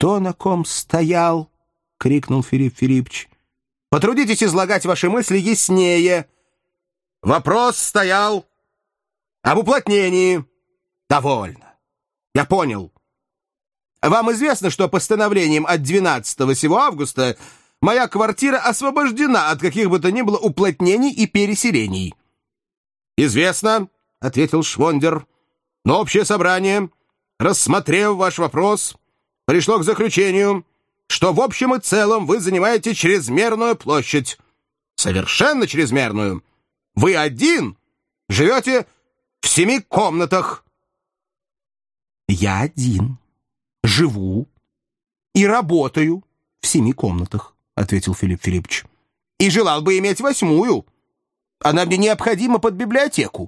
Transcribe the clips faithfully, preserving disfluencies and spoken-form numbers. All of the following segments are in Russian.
«Кто на ком стоял?» — крикнул Филипп Филиппович. «Потрудитесь излагать ваши мысли яснее. Вопрос стоял об уплотнении». «Довольно. Я понял. Вам известно, что постановлением от двенадцатого сего августа моя квартира освобождена от каких бы то ни было уплотнений и переселений?» «Известно», — ответил Швондер. «Но общее собрание, рассмотрев ваш вопрос, пришло к заключению, что в общем и целом вы занимаете чрезмерную площадь. Совершенно чрезмерную. Вы один живете в семи комнатах». «Я один живу и работаю в семи комнатах», — ответил Филипп Филиппович. «И желал бы иметь восьмую. Она мне необходима под библиотеку».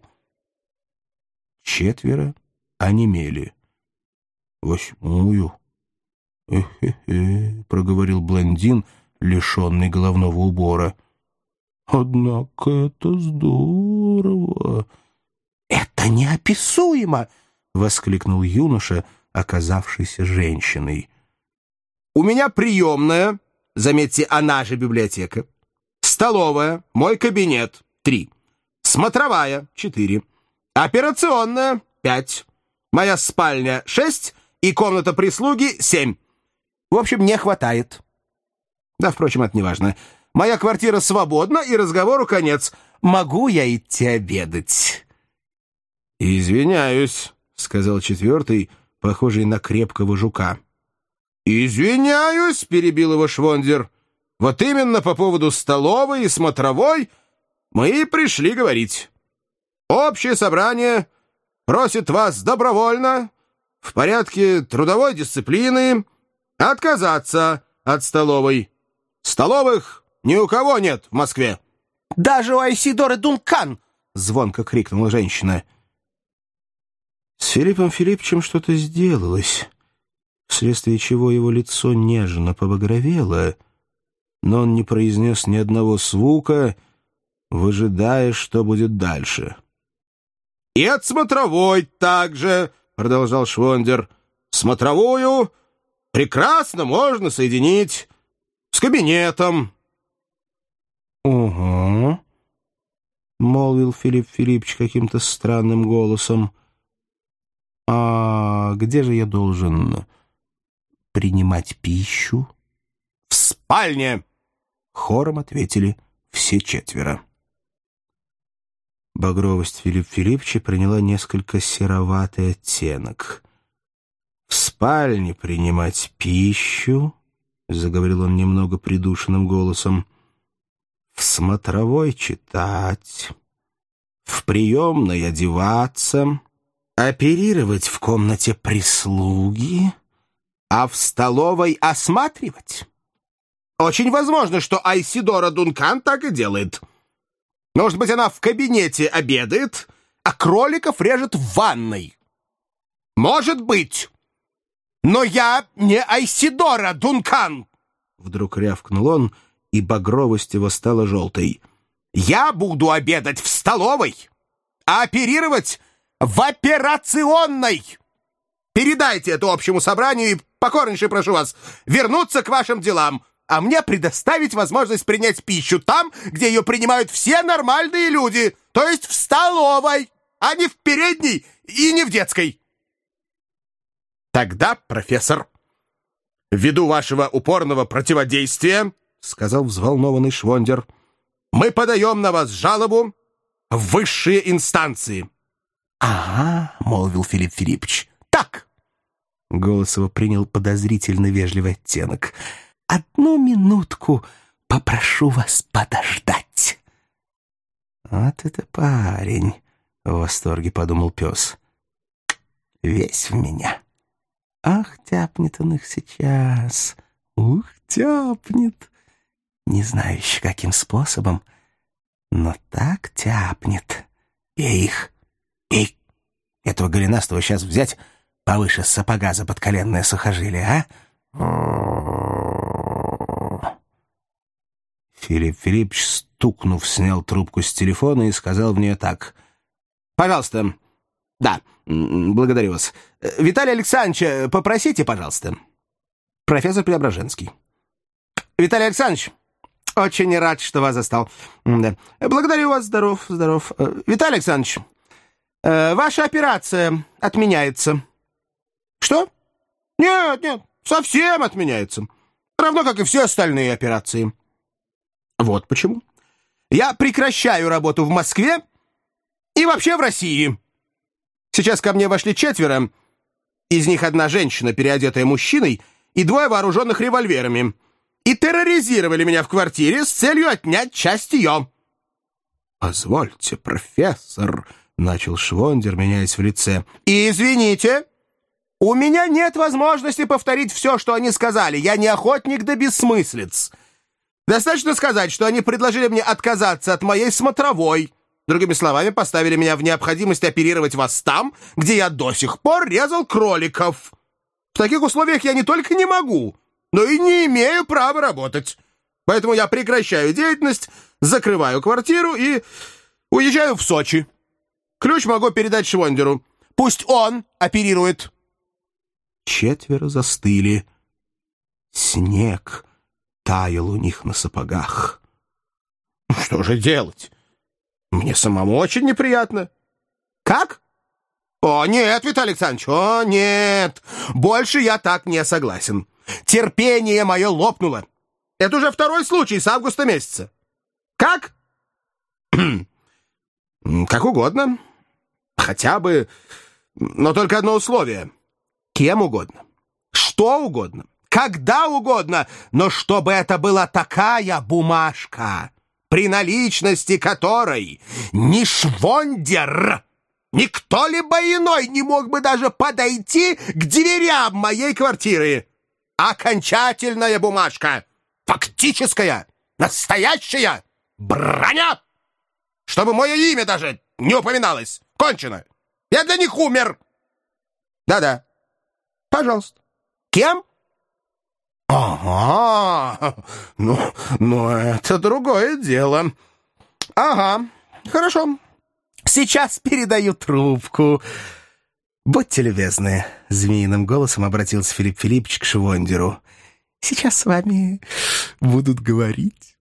Четверо онемели. «Восьмую? Э-хе-хе», — проговорил блондин, лишенный головного убора. «Однако это здорово». «Это неописуемо!» — воскликнул юноша, оказавшийся женщиной. «У меня приемная, заметьте, она же библиотека, столовая, мой кабинет — три, смотровая — четыре, операционная — пять, моя спальня — шесть и комната прислуги — семь. В общем, не хватает. Да, впрочем, это не важно. Моя квартира свободна, и разговору конец. Могу я идти обедать?» «Извиняюсь», — сказал четвертый, похожий на крепкого жука. «Извиняюсь», — перебил его Швондер. «Вот именно по поводу столовой и смотровой мы и пришли говорить. Общее собрание просит вас добровольно, в порядке трудовой дисциплины, отказаться от столовой. Столовых ни у кого нет в Москве». «Даже у Айсидоры Дункан!» — звонко крикнула женщина. С Филиппом Филипповичем что-то сделалось, вследствие чего его лицо нежно побагровело, но он не произнес ни одного звука, выжидая, что будет дальше. «И от смотровой также», — продолжал Швондер. «Смотровую прекрасно можно соединить с кабинетом». «Угу», — молвил Филипп Филиппович каким-то странным голосом. «А где же я должен принимать пищу?» «В спальне!» — хором ответили все четверо. Багровость Филиппа Филипповича приняла несколько сероватый оттенок. «В спальне принимать пищу», — заговорил он немного придушенным голосом, «в смотровой читать, в приемной одеваться, оперировать в комнате прислуги, а в столовой осматривать. Очень возможно, что Айсидора Дункан так и делает. Может быть, она в кабинете обедает, а кроликов режет в ванной. Может быть. Но я не Айсидора Дункан!» Вдруг рявкнул он, и багровость его стала желтой. «Я буду обедать в столовой, а оперировать в операционной. Передайте это общему собранию и, покорнейше прошу вас, вернуться к вашим делам, а мне предоставить возможность принять пищу там, где ее принимают все нормальные люди, то есть в столовой, а не в передней и не в детской». «Тогда, профессор, ввиду вашего упорного противодействия, — сказал взволнованный Швондер, — мы подаем на вас жалобу в высшие инстанции». «Ага», — молвил Филипп Филиппович. «Так». Голос его принял подозрительно вежливый оттенок. «Одну минутку попрошу вас подождать». «Вот это парень», — в восторге подумал пес. «Весь в меня. Ах, тяпнет он их сейчас. Ух, тяпнет. Не знаю еще, каким способом, но так тяпнет. Эй их, эй, этого голенастого сейчас взять повыше сапога за подколенное сухожилие, а?» Филипп Филиппович, стукнув, снял трубку с телефона и сказал в нее так: «Пожалуйста, да, благодарю вас. Виталия Александровича попросите, пожалуйста». профессор Преображенский. Виталий Александрович, очень рад, что вас застал. Да. Благодарю вас, здоров, здоров. Виталий Александрович, ваша операция отменяется. Что? Нет, нет, совсем отменяется. Равно, как и все остальные операции. Вот почему. Я прекращаю работу в Москве и вообще в России. Сейчас ко мне вошли четверо. Из них одна женщина, переодетая мужчиной, и двое вооруженных револьверами. И терроризировали меня в квартире с целью отнять часть ее. «Позвольте, профессор», — начал Швондер, меняясь в лице. «И извините, у меня нет возможности повторить все, что они сказали. Я не охотник до бессмыслиц. Достаточно сказать, что они предложили мне отказаться от моей смотровой. Другими словами, поставили меня в необходимость оперировать вас там, где я до сих пор резал кроликов. В таких условиях я не только не могу, но и не имею права работать. Поэтому я прекращаю деятельность, закрываю квартиру и уезжаю в Сочи. Ключ могу передать Швондеру. Пусть он оперирует». Четверо застыли. Снег таял у них на сапогах. «Что же делать? Мне самому очень неприятно». «Как? О, нет, Виталий Александрович, о, нет. Больше я так не согласен. Терпение мое лопнуло. Это уже второй случай с августа месяца. Как? Как угодно. Хотя бы, но только одно условие. Кем угодно. Что угодно. Когда угодно. Но чтобы это была такая бумажка, при наличности которой ни Швондер, ни кто-либо иной не мог бы даже подойти к дверям моей квартиры. Окончательная бумажка. Фактическая. Настоящая. Броня. Чтобы мое имя даже не упоминалось. Кончено. Я для них умер. Да-да. Пожалуйста. Кем? Ага. Ну, ну, это другое дело. Ага. Хорошо. Сейчас передаю трубку. Будьте любезны, змеиным голосом обратился Филипп Филиппович к Швондеру. Сейчас с вами будут говорить.